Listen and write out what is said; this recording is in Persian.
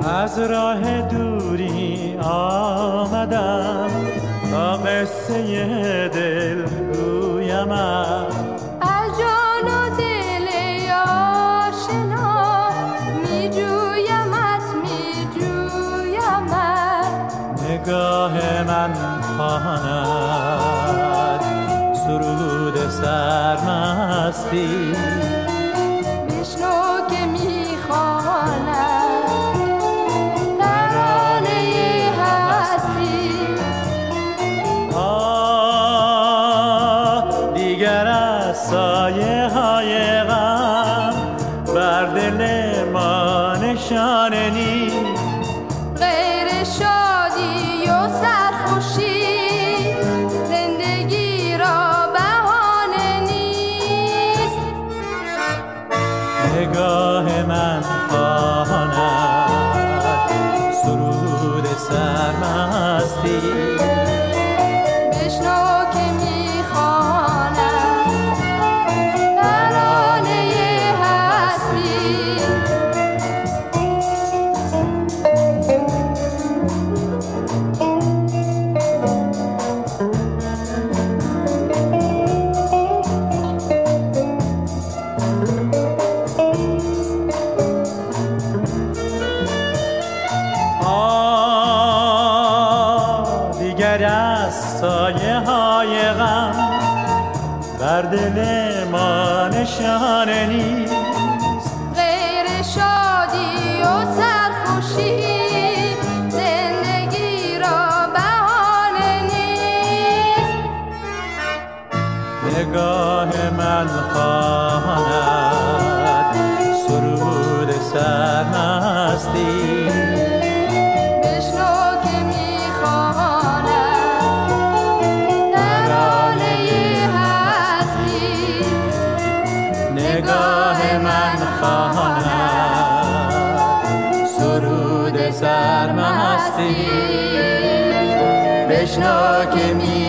از راه دوری آمدم تا قصه دل گویمم، از جان و دل آشنا می جویمت می جویمت. نگاه من خواند سرود سرمستی، بشنو که می خواند ترانه هستی. دیگر از سایه های غم بر دل ما نشانه نیست، غیر شادی و سرخوشی زندگی را بهانه نیست. نگاه من خواند سرود سرمستی، بشنو که میخواند ترانه هستی. دیگر از سایه های غم بر دل ما نشانه نیست، غیر شادی و سرخوشی زندگی را بهانه نیست. نگاه من خواند سرود سرمستی، بشنو که میخواند ترانه هستی. نگاه من خواند سرود سرمستی، بشنو که